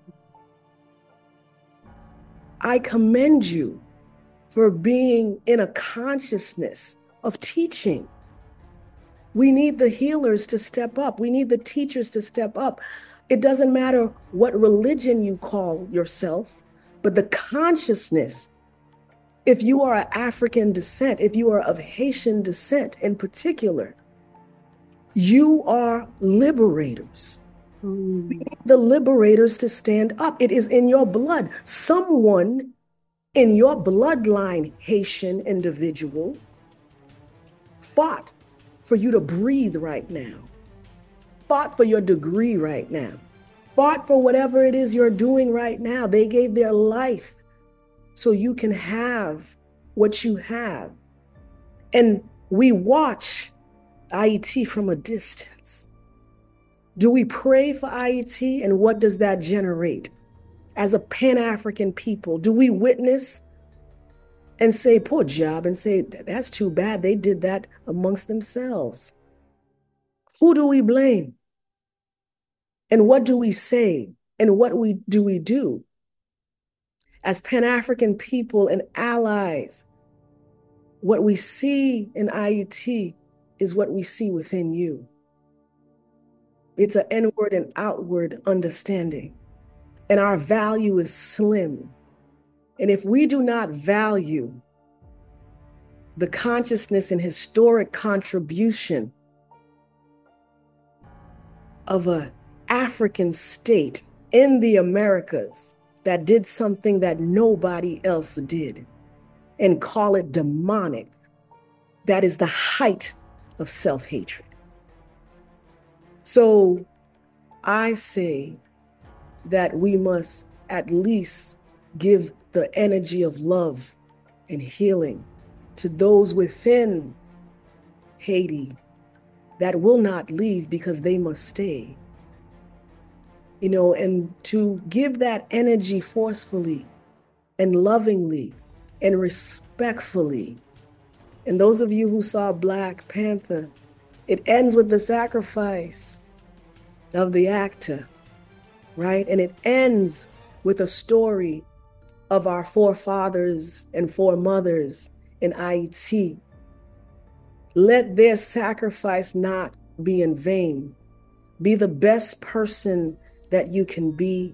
I commend you for being in a consciousness of teaching. We need the healers to step up. We need the teachers to step up. It doesn't matter what religion you call yourself, but the consciousness, if you are of African descent, if you are of Haitian descent in particular, you are liberators. Mm. We need the liberators to stand up. It is in your blood. Someone in your bloodline, Haitian individual, fought for you to breathe right now, fought for your degree right now, fought for whatever it is you're doing right now. They gave their life so you can have what you have. And we watch I E T from a distance. Do we pray for I E T, and what does that generate? As a Pan-African people, do we witness and say, poor job, and say, that's too bad, they did that amongst themselves? Who do we blame? And what do we say? And what we do we do? As Pan-African people and allies, what we see in I E T is what we see within you. It's an inward and outward understanding. And our value is slim. And if we do not value the consciousness and historic contribution of an African state in the Americas that did something that nobody else did, and call it demonic, that is the height of self-hatred. So I say that we must at least give the energy of love and healing to those within Haiti that will not leave because they must stay. You know, and to give that energy forcefully and lovingly and respectfully. And those of you who saw Black Panther, it ends with the sacrifice of the actor, right? And it ends with a story of our forefathers and foremothers in I E T. Let their sacrifice not be in vain. Be the best person that you can be.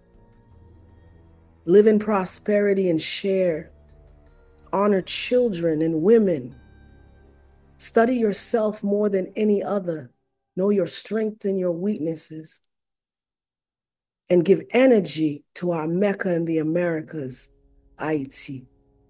Live in prosperity and share. Honor children and women. Study yourself more than any other. Know your strengths and your weaknesses. And give energy to our Mecca in the Americas, I E T.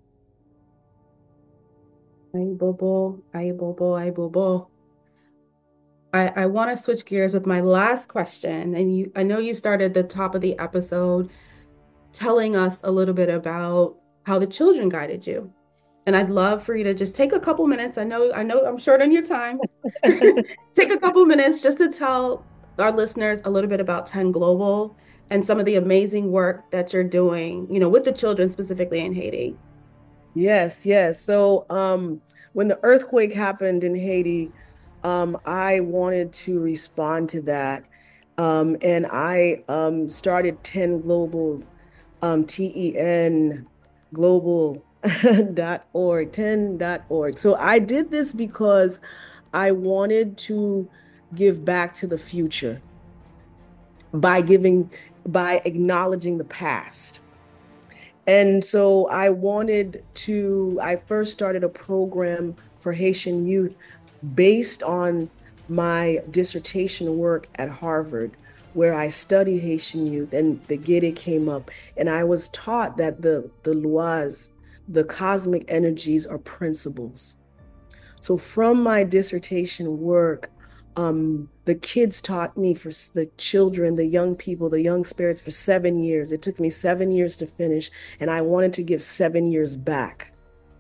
Ay, bobo, ay, bobo, ay, bobo. I, I want to switch gears with my last question. And you, I know you started the top of the episode telling us a little bit about how the children guided you. And I'd love for you to just take a couple minutes. I know, I know I'm short on your time. Take a couple minutes just to tell our listeners a little bit about ten Global and some of the amazing work that you're doing, you know, with the children specifically in Haiti. Yes, yes. So um, when the earthquake happened in Haiti, um, I wanted to respond to that. Um, and I um, started ten Global, um, T E N global dot org, ten dot org. So I did this because I wanted to give back to the future by giving, by acknowledging the past. And so I wanted to, I first started a program for Haitian youth based on my dissertation work at Harvard, where I studied Haitian youth, and the Gede came up, and I was taught that the, the lois, the cosmic energies, are principles. So from my dissertation work, um, the kids taught me, for the children, the young people, the young spirits, for seven years. It took me seven years to finish, and I wanted to give seven years back.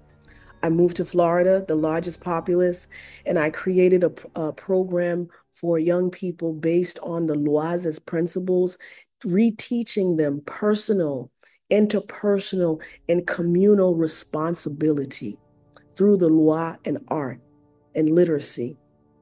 I moved to Florida, the largest populace, and I created a, a program for young people based on the Loise's principles, reteaching them personal, interpersonal, and communal responsibility through the loi and art and literacy.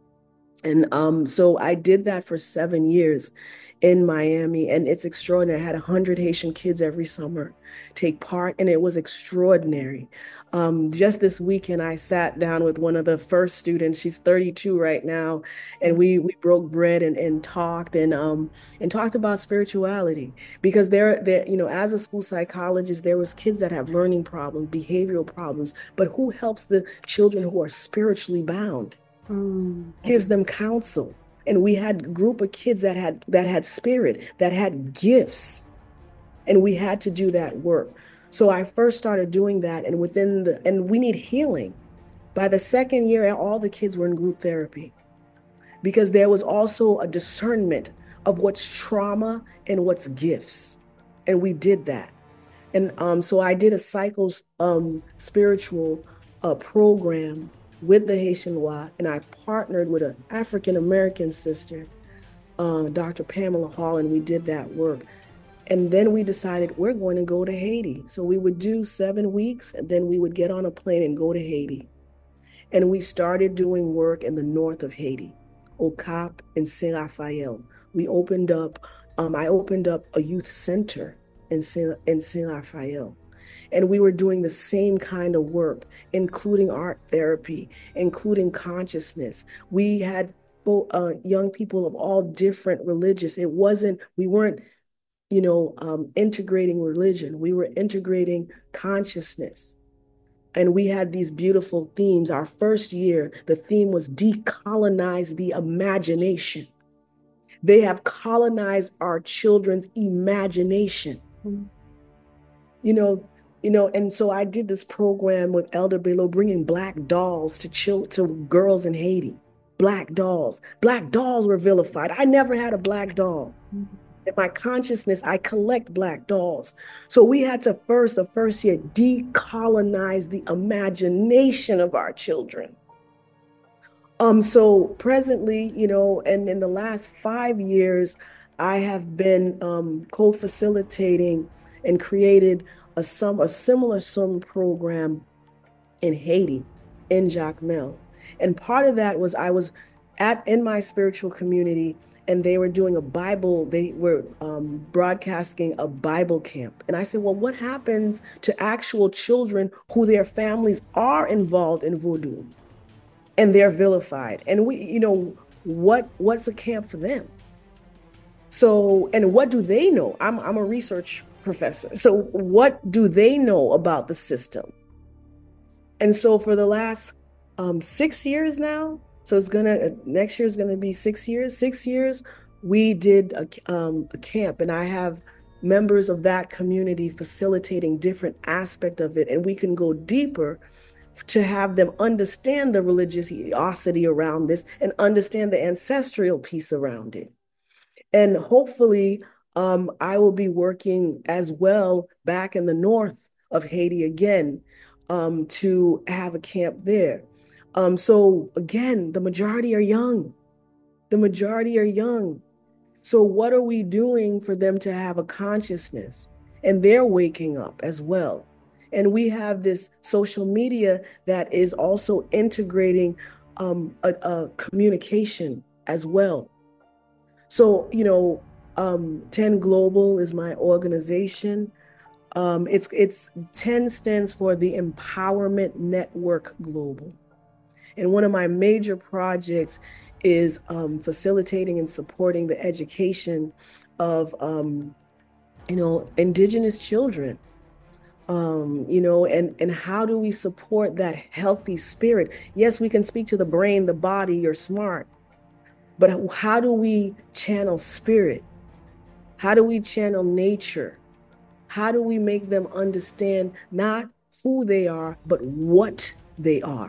And um, so I did that for seven years in Miami, and it's extraordinary. I had one hundred Haitian kids every summer take part, and it was extraordinary. Um, just this weekend, I sat down with one of the first students. She's thirty-two right now, and we we broke bread and, and talked and um and talked about spirituality, because there there you know, as a school psychologist, there was kids that have learning problems, behavioral problems, but who helps the children who are spiritually bound? Mm. Gives them counsel. And we had a group of kids that had that had spirit, that had gifts, and we had to do that work. So I first started doing that, and within the and we need healing. By the second year, all the kids were in group therapy, because there was also a discernment of what's trauma and what's gifts, and we did that. And um, so I did a cycle um, spiritual uh, program with the Haitian Loi, and I partnered with an African-American sister, uh, Doctor Pamela Hall, and we did that work. And then we decided we're going to go to Haiti. So we would do seven weeks, and then we would get on a plane and go to Haiti. And we started doing work in the north of Haiti, Au Cap and Saint Raphael. We opened up, um, I opened up a youth center in Saint, in Saint Raphael. And we were doing the same kind of work, including art therapy, including consciousness. We had uh, young people of all different religions. It wasn't, we weren't, you know, um, integrating religion. We were integrating consciousness. And we had these beautiful themes. Our first year, the theme was decolonize the imagination. They have colonized our children's imagination. Mm-hmm. You know, You know, and so I did this program with Elder Bello, bringing black dolls to chil- to girls in Haiti. Black dolls. Black dolls were vilified. I never had a black doll. Mm-hmm. In my consciousness, I collect black dolls. So we had to first, the first year, decolonize the imagination of our children. Um, so presently, you know, and in the last five years, I have been um, co-facilitating and created a, some, a similar summer program in Haiti, in Jacmel. And part of that was I was at in my spiritual community, and they were doing a Bible, they were um, broadcasting a Bible camp. And I said, well, what happens to actual children who their families are involved in voodoo and they're vilified? And we, you know, what what's a camp for them? So, and what do they know? I'm I'm a research professor. So what do they know about the system? And so for the last um, six years now, so it's gonna, next year is gonna be six years, six years, we did a, um, a camp, and I have members of that community facilitating different aspects of it, and we can go deeper to have them understand the religiosity around this and understand the ancestral piece around it. And hopefully, um, I will be working as well back in the north of Haiti again um, to have a camp there. Um, so again, the majority are young. The majority are young. So what are we doing for them to have a consciousness? And they're waking up as well. And we have this social media that is also integrating um, a, a communication as well. So, you know, um, ten Global is my organization. Um, it's it's ten stands for the Empowerment Network Global. And one of my major projects is um, facilitating and supporting the education of, um, you know, indigenous children. Um, you know, and, and how do we support that healthy spirit? Yes, we can speak to the brain, the body, you're smart, but how do we channel spirit? How do we channel nature? How do we make them understand not who they are, but what they are?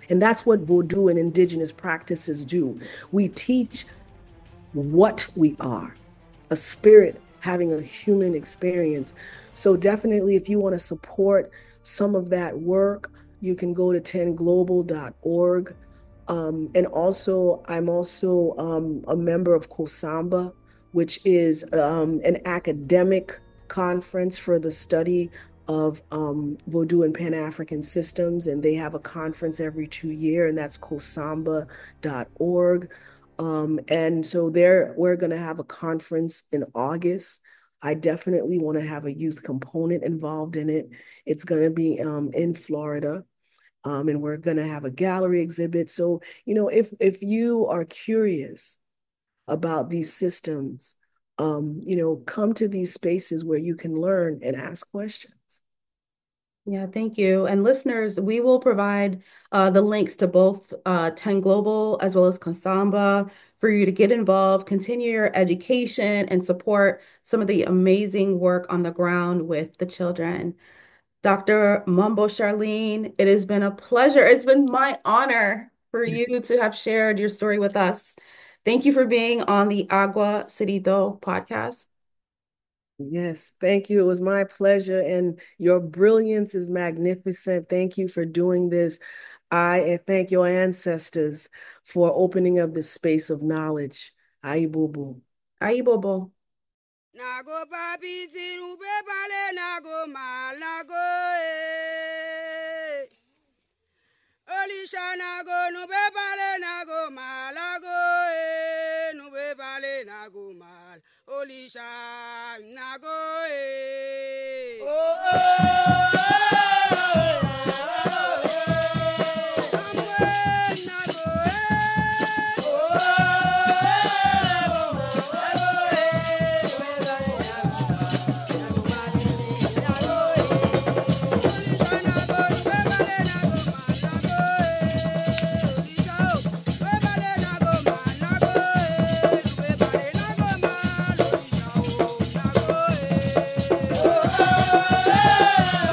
And that's what Vodou and indigenous practices do. We teach what we are, a spirit having a human experience. So definitely, if you want to support some of that work, you can go to ten global dot org. Um, and also, I'm also um, a member of COSAMBA, which is um, an academic conference for the study of um, Vodou and Pan-African systems. And they have a conference every two years, and that's cosamba dot org. Um, and so there, we're going to have a conference in August. I definitely want to have a youth component involved in it. It's going to be um, in Florida. Um, and we're going to have a gallery exhibit. So, you know, if if you are curious about these systems, um, you know, come to these spaces where you can learn and ask questions. Yeah, thank you. And listeners, we will provide uh, the links to both uh, ten Global as well as COSAMBA for you to get involved, continue your education, and support some of the amazing work on the ground with the children. Doctor Mambo Charlene, it has been a pleasure. It's been my honor for you to have shared your story with us. Thank you for being on the Agua Cerrito podcast. Yes, thank you. It was my pleasure, and your brilliance is magnificent. Thank you for doing this. I thank your ancestors for opening up this space of knowledge. Aibubu. Aibobo. Nago papi tiru be bale nago mal nago eh. Olisha nago nu be bale nago mal nago eh. Nu be bale nago mal. Olisha nago eh. Oh, oh, oh, oh. Oh,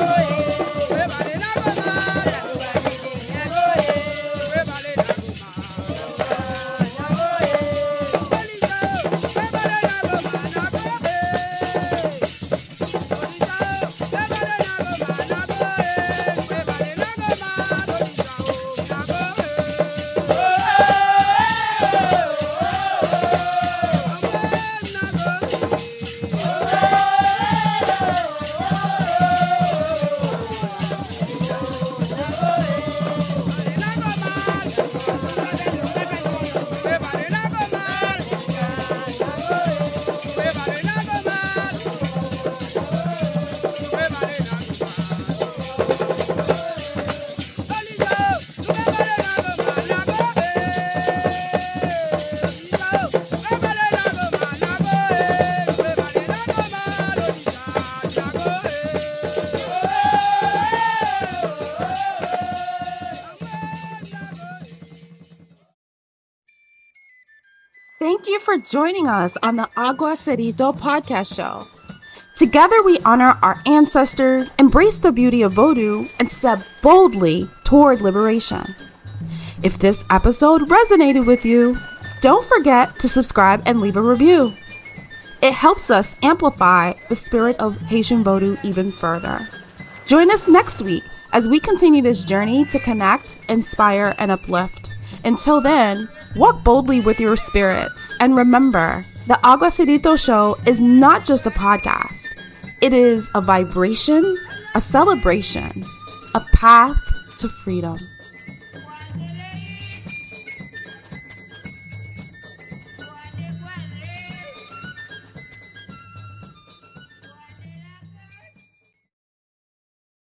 Thank you for joining us on the Agua Cerrito podcast show. Together we honor our ancestors, embrace the beauty of Vodou, and step boldly toward liberation. If this episode resonated with you, don't forget to subscribe and leave a review. It helps us amplify the spirit of Haitian Vodou even further. Join us next week as we continue this journey to connect, inspire, and uplift. Until then, walk boldly with your spirits. And remember, the Agua Cerrito Show is not just a podcast. It is a vibration, a celebration, a path to freedom.